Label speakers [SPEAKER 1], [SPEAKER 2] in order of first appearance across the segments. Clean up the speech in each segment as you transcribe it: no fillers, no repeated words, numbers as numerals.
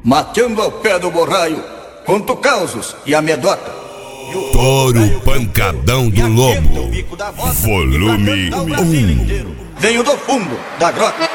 [SPEAKER 1] mateando ao pé do borraio, conto causos e amedota.
[SPEAKER 2] Touro Pancadão do Lobo, volume 1.
[SPEAKER 1] Venho do fundo da grota.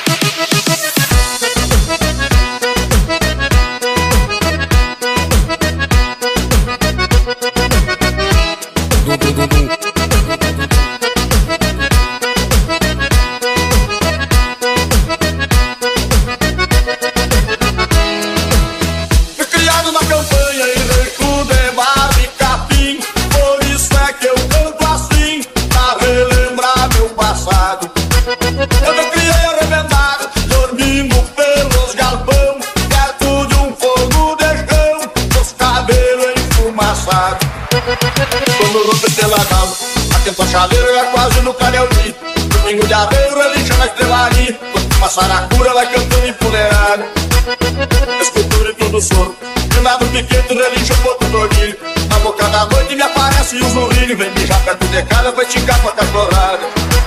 [SPEAKER 3] Fui criado na campanha em recuo de barro e capim, por isso é que eu canto assim, pra relembrar meu passado. Eu me criei arrebentado, dormindo pelos galpão, perto de um fogo de chão, com os cabelos enfumaçados. Quando eu rompo esse ladrão, atento a chaleira é quase no canelzinho. Domingo de arreio, relincha na estrelaria, quando uma saracura vai cantando empoleirado. Escultura e tudo soro, granado piquete, relincha o ponto do orgulho. Na boca da noite me aparece um zurrilho, vem mijar perto de casa, vai esticar com a cachorrada.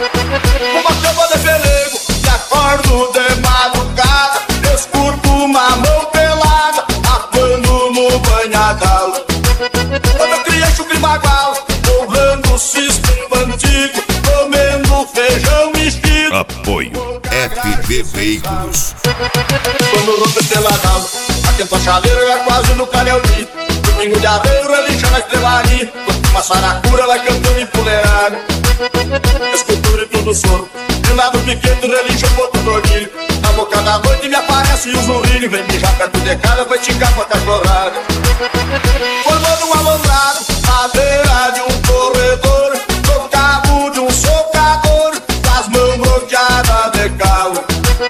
[SPEAKER 3] Uma cama de pelego, me acordo de madrugada, escuto uma mão pelada, atuando no banhadal. Quando eu criei chucre bagual, honrando o sistema antigo, comendo feijão mexido.
[SPEAKER 2] Apoio FB Veículos.
[SPEAKER 3] Quando eu rompo esse ladrão, atento a chaleira é quase no canelzinho. Domingo de arreio, relincha na estrelaria, quando uma saracura vai cantando empoleirado. Escultura e tudo soro, granado piquete, relincha o ponto do orgulho. Na boca da noite me aparece um zurrilho, vem mijar perto de casa, vai esticar com a cachorrada. Formando um alambrado, madeira de um corredor, no cabo de um socador, com as mãos bloqueadas de calo.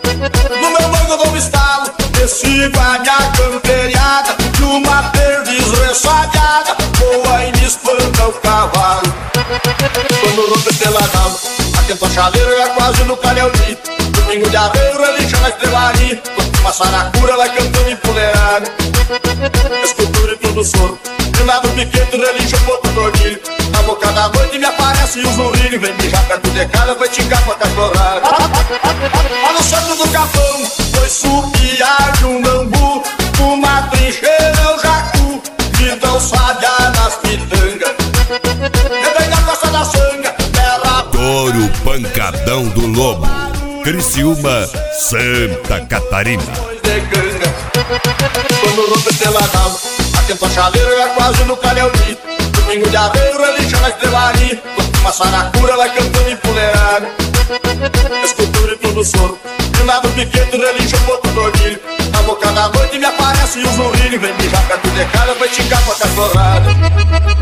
[SPEAKER 3] No meu banco eu dou um estalo, sigo a minha camperiada, numa perdiz ressabiada, voa e me espanta o cavalo. Quando eu rompo esse ladrão, atento a chaleira é quase no canelzinho. Domingo de arreio, relincha na estrelaria, quando uma saracura vai cantando empoleirado. Escultura e tudo soro, granado piquete, relincha o ponto do orgulho. Na boca da noite me aparece um zurrilho, vem mijar perto de casa, vai esticar com a cachorrada. Lá no centro do capão, foi supiar de um bambu, uma trincheira é o jacu, então sabiá nas pitangas. Eu venho da costa da sanga, terra.
[SPEAKER 2] Touro Pancadão do Lobo, Criciúma, Santa Catarina.
[SPEAKER 3] Quando eu rompo esse ladrão, atento a chaleira é quase no canelzinho. Domingo de arreio, relincha na estrelaria, quando uma saracura vai cantando empoleirado. Escultura e tudo soro, granado piquete, relincha o ponto do orgulho. Na boca da noite me aparece um zurrilho, vem mijar perto de casa, vai esticar com a cachorrada.